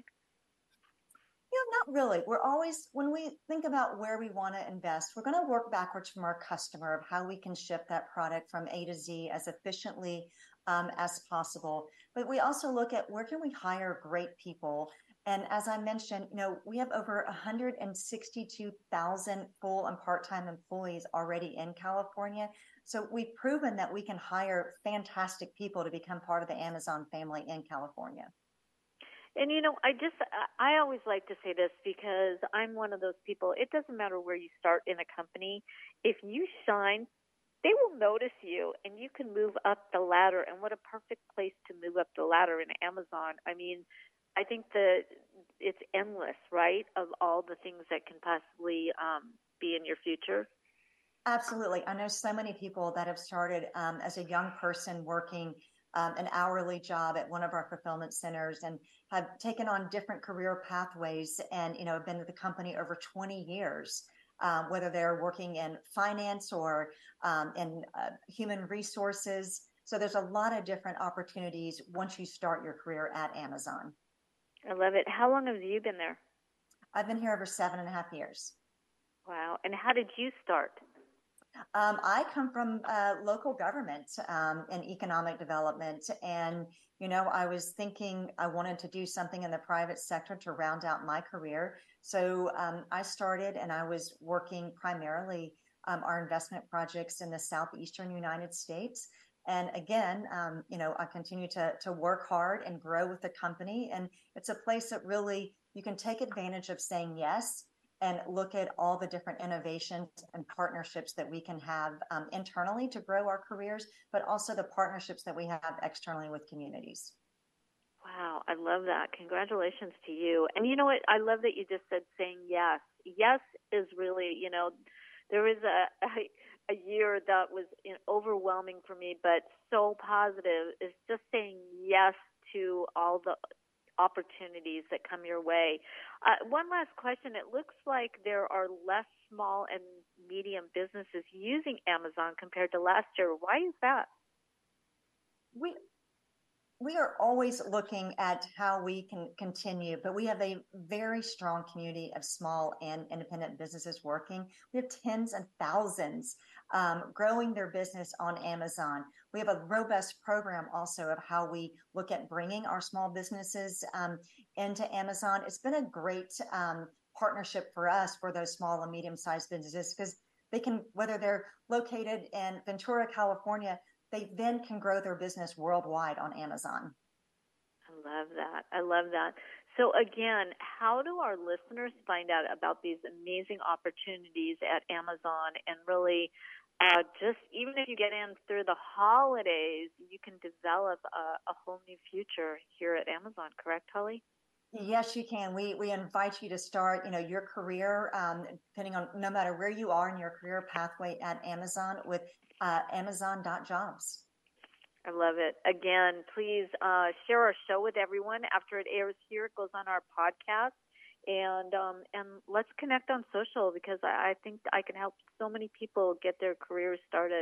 You know, not really. We're always, when we think about where we want to invest, we're going to work backwards from our customer of how we can ship that product from A to Z as efficiently um, as possible. But we also look at where can we hire great people. And as I mentioned, you know, we have over one hundred sixty-two thousand full and part-time employees already in California. So we've proven that we can hire fantastic people to become part of the Amazon family in California. And, you know, I just, I always like to say this because I'm one of those people, it doesn't matter where you start in a company. If you shine, they will notice you and you can move up the ladder. And what a perfect place to move up the ladder in Amazon. I mean, I think that it's endless, right, of all the things that can possibly um, be in your future. Absolutely. I know so many people that have started um, as a young person working um, an hourly job at one of our fulfillment centers and have taken on different career pathways and, you know, have been with the company over twenty years, um, whether they're working in finance or um, in uh, human resources. So there's a lot of different opportunities once you start your career at Amazon. I love it. How long have you been there? I've been here over seven and a half years. Wow. And how did you start? Um, I come from uh, local government um, and economic development. And, you know, I was thinking I wanted to do something in the private sector to round out my career. So um, I started and I was working primarily um, our investment projects in the southeastern United States. And again, um, you know, I continue to, to work hard and grow with the company. And it's a place that really you can take advantage of saying yes and look at all the different innovations and partnerships that we can have um, internally to grow our careers, but also the partnerships that we have externally with communities. Wow, I love that. Congratulations to you. And you know what? I love that you just said saying yes. Yes is really, you know, there was a, a, a year that was you know, overwhelming for me, but so positive, is just saying yes to all the opportunities that come your way. Uh, one last question. It looks like there are less small and medium businesses using Amazon compared to last year. Why is that? We we are always looking at how we can continue, but we have a very strong community of small and independent businesses working. We have tens and thousands um, growing their business on Amazon. We have a robust program also of how we look at bringing our small businesses um, into Amazon. It's been a great um, partnership for us for those small and medium-sized businesses because they can, whether they're located in Ventura, California, they then can grow their business worldwide on Amazon. I love that. I love that. So again, how do our listeners find out about these amazing opportunities at Amazon and really uh, just even if you get in through the holidays, you can develop a, a whole new future here at Amazon, correct, Holly? Yes, you can. We we invite you to start, you know, your career, um, depending on no matter where you are in your career pathway at Amazon with uh, Amazon dot jobs. I love it. Again, please uh, share our show with everyone. After it airs here, it goes on our podcast, and um, and let's connect on social because I, I think I can help so many people get their careers started.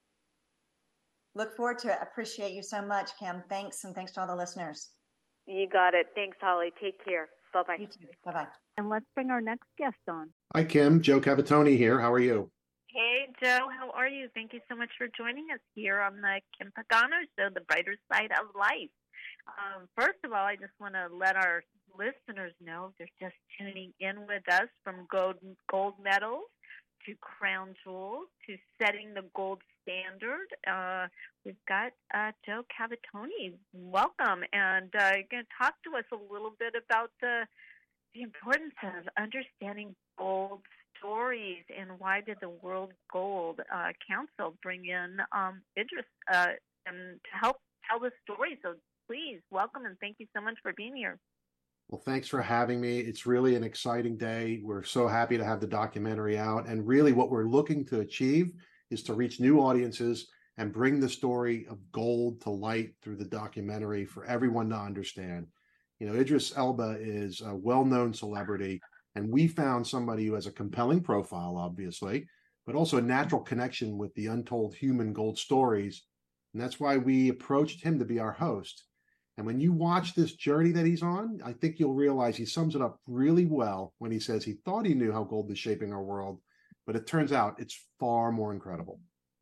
Look forward to it. Appreciate you so much, Kim. Thanks, and thanks to all the listeners. You got it. Thanks, Holly. Take care. Bye-bye. You too. Bye-bye. And let's bring our next guest on. Hi, Kim. Joe Cavatoni here. How are you? Hey, Joe. How are you? Thank you so much for joining us here on the Kim Pagano Show, the brighter side of life. Um, first of all, I just want to let our listeners know if they're just tuning in with us from gold, gold medals to crown jewels to setting the gold standard. Uh, we've got uh, Joe Cavatoni. Welcome. And uh, you're going to talk to us a little bit about the, the importance of understanding gold stories and why did the World Gold uh, Council bring in um, Idris uh, and to help tell the story. So please, welcome and thank you so much for being here. Well, thanks for having me. It's really an exciting day. We're so happy to have the documentary out. And really what we're looking to achieve is to reach new audiences and bring the story of gold to light through the documentary for everyone to understand. You know, Idris Elba is a well-known celebrity, and we found somebody who has a compelling profile, obviously, but also a natural connection with the untold human gold stories. And that's why we approached him to be our host. And when you watch this journey that he's on, I think you'll realize he sums it up really well when he says he thought he knew how gold is shaping our world, but it turns out it's far more incredible.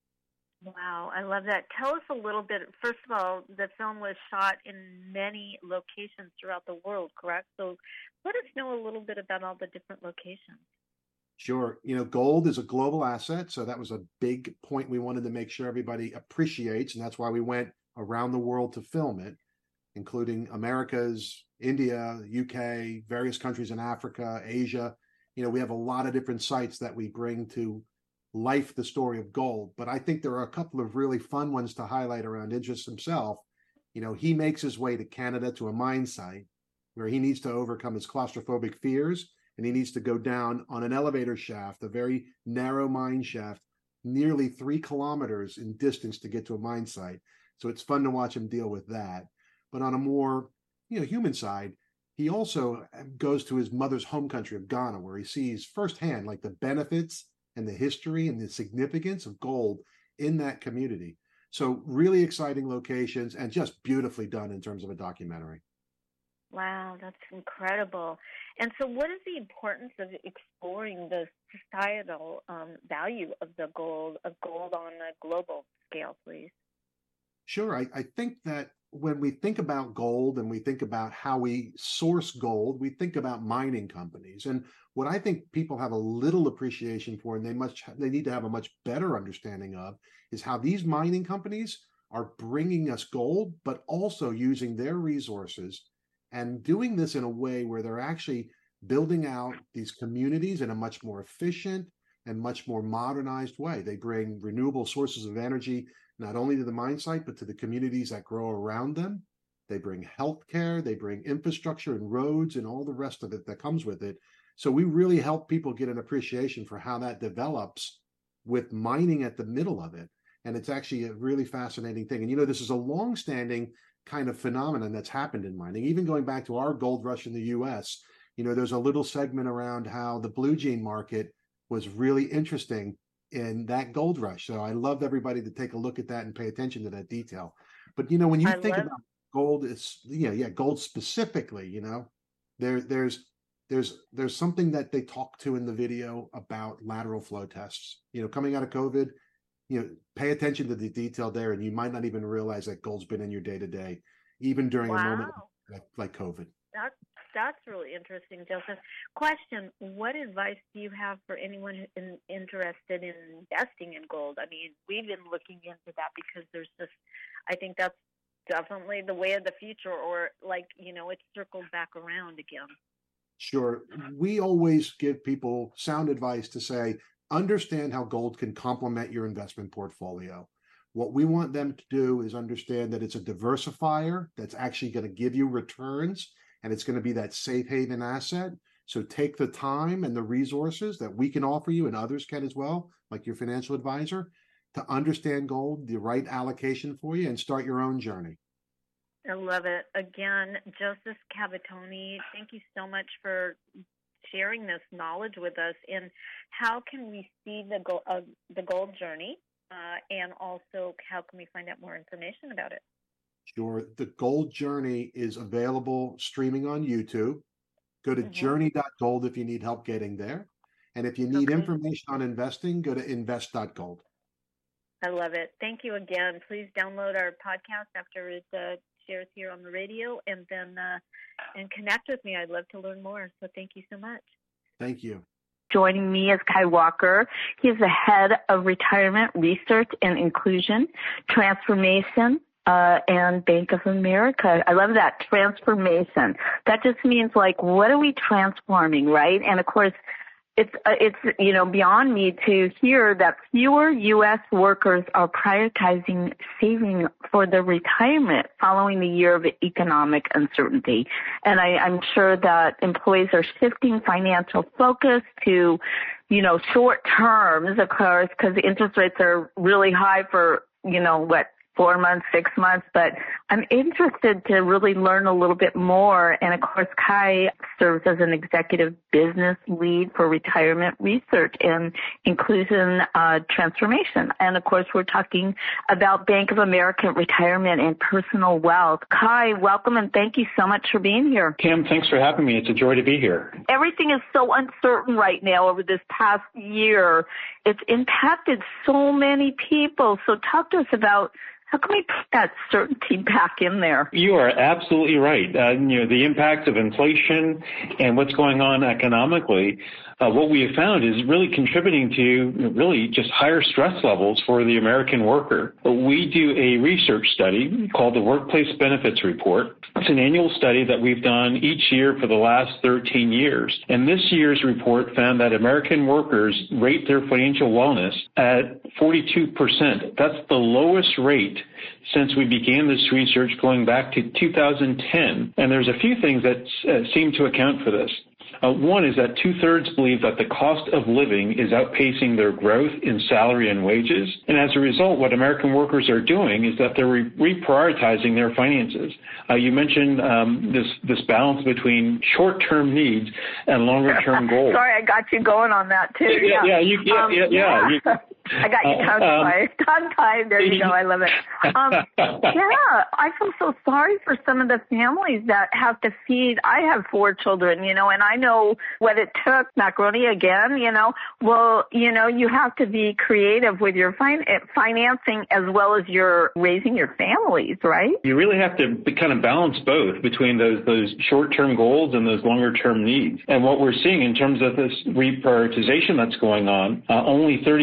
Wow, I love that. Tell us a little bit. First of all, the film was shot in many locations throughout the world, correct? So let us know a little bit about all the different locations. Sure. You know, gold is a global asset, so that was a big point we wanted to make sure everybody appreciates, and that's why we went around the world to film it, including Americas, India, U K, various countries in Africa, Asia. You know, we have a lot of different sites that we bring to life the story of gold. But I think there are a couple of really fun ones to highlight around Idris himself. You know, he makes his way to Canada to a mine site where he needs to overcome his claustrophobic fears, and he needs to go down on an elevator shaft, a very narrow mine shaft, nearly three kilometers in distance to get to a mine site. So it's fun to watch him deal with that. But on a more, you know, human side, he also goes to his mother's home country of Ghana, where he sees firsthand like the benefits and the history and the significance of gold in that community. So really exciting locations and just beautifully done in terms of a documentary. Wow, that's incredible. And so what is the importance of exploring the societal um, value of the gold, of gold on a global scale, please? Sure. I, I think that when we think about gold and we think about how we source gold, we think about mining companies. And what I think people have a little appreciation for, and they much they need to have a much better understanding of, is how these mining companies are bringing us gold, but also using their resources and doing this in a way where they're actually building out these communities in a much more efficient and much more modernized way. They bring renewable sources of energy, not only to the mine site, but to the communities that grow around them. They bring healthcare, they bring infrastructure and roads and all the rest of it that comes with it. So we really help people get an appreciation for how that develops with mining at the middle of it. And it's actually a really fascinating thing. And, you know, this is a longstanding kind of phenomenon that's happened in mining, even going back to our gold rush in the U S. You know, there's a little segment around how the blue jean market was really interesting in that gold rush. So I love everybody to take a look at that and pay attention to that detail. But, you know, when you I think love- about gold, it's, you know, yeah, gold specifically, you know, there, there's, there's, there's something that they talk to in the video about lateral flow tests, you know, coming out of COVID. You know, pay attention to the detail there, and you might not even realize that gold's been in your day to day, even during wow. a moment like, like COVID. That's that's really interesting, Joseph. Question: what advice do you have for anyone who's in, interested in investing in gold? I mean, we've been looking into that because there's just, I think that's definitely the way of the future, or like, you know, it's circled back around again. Sure, we always give people sound advice to say, understand how gold can complement your investment portfolio. What we want them to do is understand that it's a diversifier that's actually going to give you returns, and it's going to be that safe haven asset. So take the time and the resources that we can offer you, and others can as well, like your financial advisor, to understand gold, the right allocation for you, and start your own journey. I love it. Again, Joseph Cavatoni, thank you so much for sharing this knowledge with us. And how can we see the gold, uh, the gold journey, uh, and also how can we find out more information about it? Sure. The Gold Journey is available streaming on YouTube. Go to mm-hmm. journey dot gold if you need help getting there. And if you need okay. information on investing, go to invest dot gold. I love it. Thank you again. Please download our podcast after it uh, shares here on the radio, and then uh, and connect with me. I'd love to learn more. So thank you so much. Thank you. Joining me is Kai Walker. He is the head of retirement research and inclusion, transformation, uh, and Bank of America. I love that, transformation. That just means, like, what are we transforming, right? And of course, It's, uh, it's, you know, beyond me to hear that fewer U S workers are prioritizing saving for their retirement following the year of economic uncertainty. And I, I'm sure that employees are shifting financial focus to, you know, short terms, of course, because interest rates are really high for, you know, what, four months, six months, but I'm interested to really learn a little bit more. And of course, Kai serves as an executive business lead for retirement research and inclusion uh, transformation. And of course, we're talking about Bank of America retirement and personal wealth. Kai, welcome and thank you so much for being here. Kim, thanks for having me. It's a joy to be here. Everything is so uncertain right now over this past year. It's impacted so many people. So talk to us about how can we put that certainty back in there? You are absolutely right. Uh, you know, the impacts of inflation and what's going on economically, uh, what we have found is really contributing to really just higher stress levels for the American worker. We do a research study called the Workplace Benefits Report. It's an annual study that we've done each year for the last thirteen years. And this year's report found that American workers rate their financial wellness at forty-two percent. That's the lowest rate since we began this research going back to two thousand ten. And there's a few things that uh, seem to account for this. Uh, one is that two-thirds believe that the cost of living is outpacing their growth in salary and wages. And as a result, what American workers are doing is that they're re- reprioritizing their finances. Uh, you mentioned um, this this balance between short-term needs and longer-term goals. Sorry, I got you going on that, too. Yeah, yeah, yeah. You, yeah, um, yeah, yeah. You, I got you tongue-tied. Um, tongue-tied. There you go. I love it. Um, yeah, I feel so sorry for some of the families that have to feed. I have four children, you know, and I know what it took. Macaroni again, you know. Well, you know, you have to be creative with your fin- financing as well as your raising your families, right? You really have to kind of balance both between those those short-term goals and those longer-term needs. And what we're seeing in terms of this reprioritization that's going on, uh, only thirty-one percent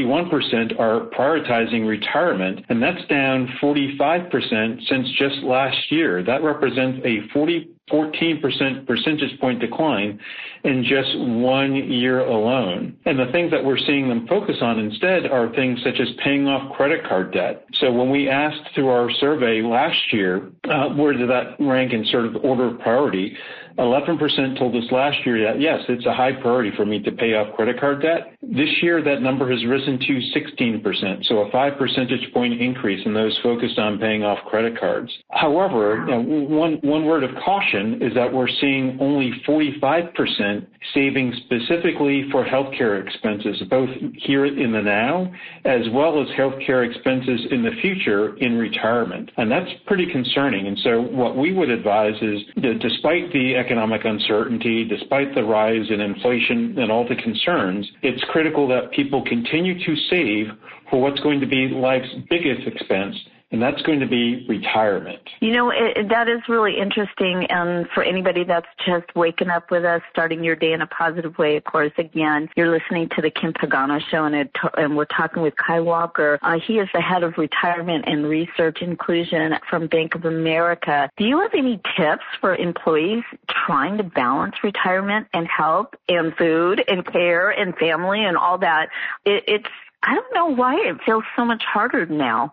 percent are prioritizing retirement, and that's down forty-five percent since just last year. That represents a forty fourteen percent percentage point decline in just one year alone. And the things that we're seeing them focus on instead are things such as paying off credit card debt. So when we asked through our survey last year, uh, where did that rank in sort of order of priority, eleven percent told us last year that, yes, it's a high priority for me to pay off credit card debt. This year, that number has risen to sixteen percent, so a five percentage point increase in those focused on paying off credit cards. However, you know, one, one word of caution is that we're seeing only forty-five percent saving specifically for healthcare expenses, both here in the now as well as healthcare expenses in the future in retirement. And that's pretty concerning. And so what we would advise is that despite the economic uncertainty, despite the rise in inflation and all the concerns, it's critical that people continue to save for what's going to be life's biggest expense, and that's going to be retirement. You know, it, that is really interesting. And for anybody that's just waking up with us, starting your day in a positive way, of course, again, you're listening to the Kim Pagano Show, and, it, and we're talking with Kai Walker. Uh, he is the head of retirement and research inclusion from Bank of America. Do you have any tips for employees trying to balance retirement and health and food and care and family and all that? It, it's, I don't know why it feels so much harder now.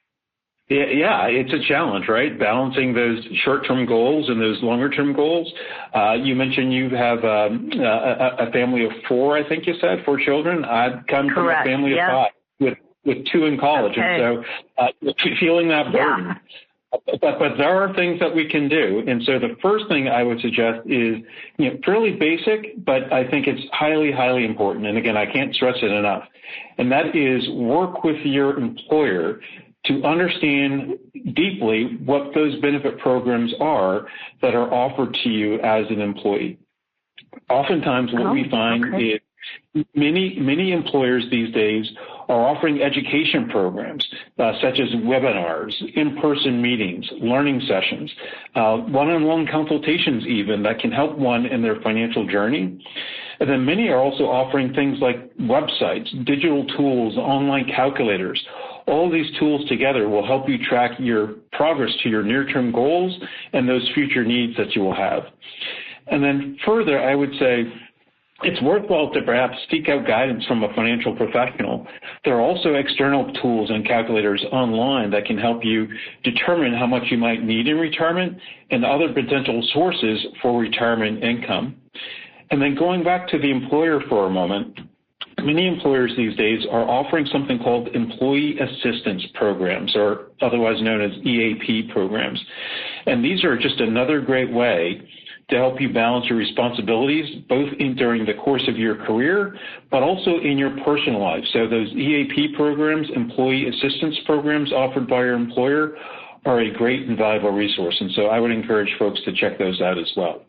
Yeah, yeah, it's a challenge, right? Balancing those short-term goals and those longer-term goals. Uh, you mentioned you have um, a, a family of four, I think you said, four children. I've come Correct. from a family Yep. of five with, with two in college. Okay. And so uh, feeling that burden. Yeah. But, but there are things that we can do. And so the first thing I would suggest is, you know, fairly basic, but I think it's highly, highly important. And again, I can't stress it enough. And that is work with your employer to understand deeply what those benefit programs are that are offered to you as an employee. Oftentimes what oh, we find okay. is many, many employers these days are offering education programs uh, such as webinars, in-person meetings, learning sessions, uh, one-on-one consultations even that can help one in their financial journey. And then many are also offering things like websites, digital tools, online calculators. All these tools together will help you track your progress to your near-term goals and those future needs that you will have. And then further, I would say it's worthwhile to perhaps seek out guidance from a financial professional. There are also external tools and calculators online that can help you determine how much you might need in retirement and other potential sources for retirement income. And then going back to the employer for a moment, many employers these days are offering something called employee assistance programs, or otherwise known as E A P programs. And these are just another great way to help you balance your responsibilities, both in, during the course of your career, but also in your personal life. So those E A P programs, employee assistance programs offered by your employer, are a great and valuable resource. And so I would encourage folks to check those out as well.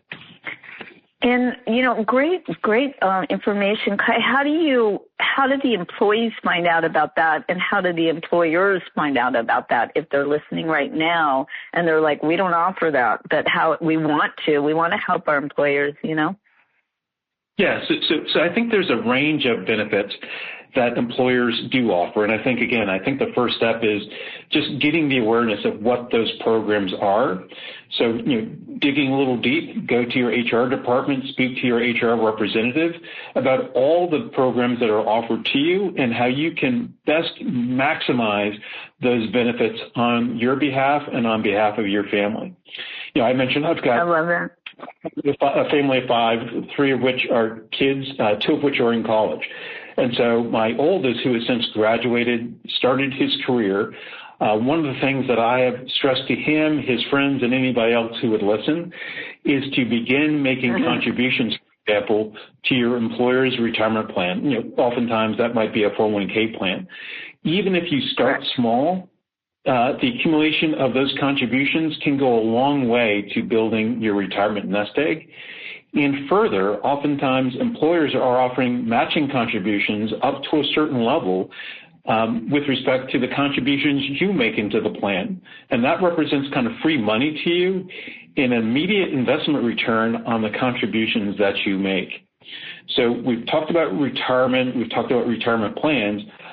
And, you know, great, great uh, information. How do you, how do the employees find out about that? And how do the employers find out about that if they're listening right now and they're like, we don't offer that, but how we want to, we want to help our employers, you know? Yeah, so, so, so I think there's a range of benefits that employers do offer. And I think, again, I think the first step is just getting the awareness of what those programs are. So, you know, digging a little deep, go to your H R department, speak to your H R representative about all the programs that are offered to you and how you can best maximize those benefits on your behalf and on behalf of your family. You know, I mentioned I've got I love that. a family of five, three of which are kids, uh, two of which are in college. And so my oldest, who has since graduated, started his career. Uh, one of the things that I have stressed to him, his friends, and anybody else who would listen is to begin making mm-hmm. contributions, for example, to your employer's retirement plan. You know, oftentimes that might be a four oh one k plan. Even if you start Correct. small, uh, the accumulation of those contributions can go a long way to building your retirement nest egg. And further, oftentimes employers are offering matching contributions up to a certain level um, with respect to the contributions you make into the plan. And that represents kind of free money to you, an immediate investment return on the contributions that you make. So we've talked about retirement, we've talked about retirement plans.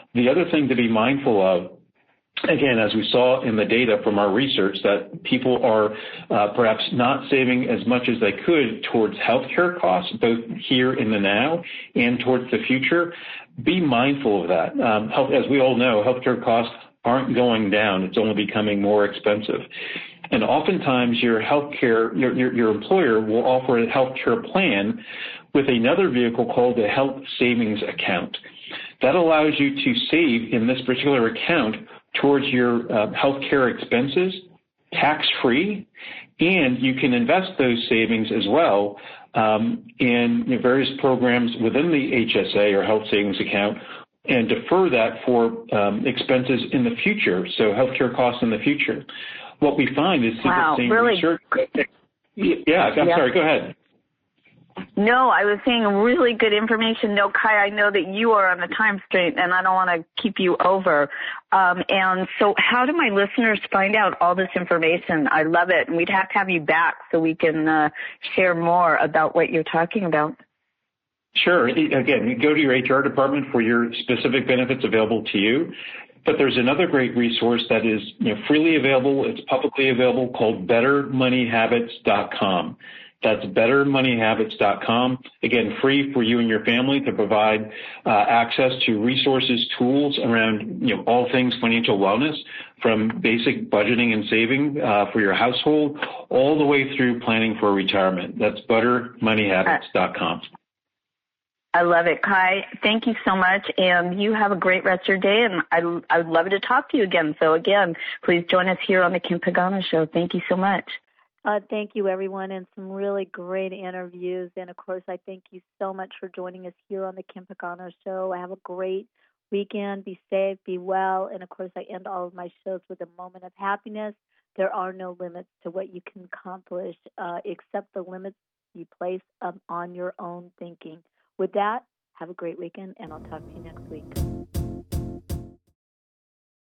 The other thing to be mindful of, again, as we saw in the data from our research, that people are uh, perhaps not saving as much as they could towards healthcare costs, both here in the now and towards the future. Be mindful of that. Um, health, as we all know, healthcare costs aren't going down. It's only becoming more expensive. And oftentimes your healthcare, your, your, your employer will offer a healthcare plan with another vehicle called a health savings account. That allows you to save in this particular account towards your uh, healthcare expenses, tax-free, and you can invest those savings as well um, in you know, various programs within the H S A or health savings account and defer that for um, expenses in the future, so healthcare costs in the future. What we find is wow, seeing really? research. Yeah, I'm yeah. sorry, go ahead. No, I was saying really good information. No, Kai, I know that you are on the time strain, and I don't want to keep you over. Um, and so how do my listeners find out all this information? I love it, and we'd have to have you back so we can uh, share more about what you're talking about. Sure. Again, you go to your H R department for your specific benefits available to you. But there's another great resource that is you know, freely available. It's publicly available called better money habits dot com. That's better money habits dot com. Again, free for you and your family to provide uh, access to resources, tools around you know all things financial wellness, from basic budgeting and saving uh, for your household, all the way through planning for retirement. That's better money habits dot com. I love it, Kai. Thank you so much, and you have a great rest of your day, and I, I would love to talk to you again. So, again, please join us here on the Kim Pagano Show. Thank you so much. Uh, thank you, everyone, and some really great interviews. And, of course, I thank you so much for joining us here on the Kim Pagano Show. Have a great weekend. Be safe, be well. And, of course, I end all of my shows with a moment of happiness. There are no limits to what you can accomplish uh, except the limits you place um, on your own thinking. With that, have a great weekend, and I'll talk to you next week.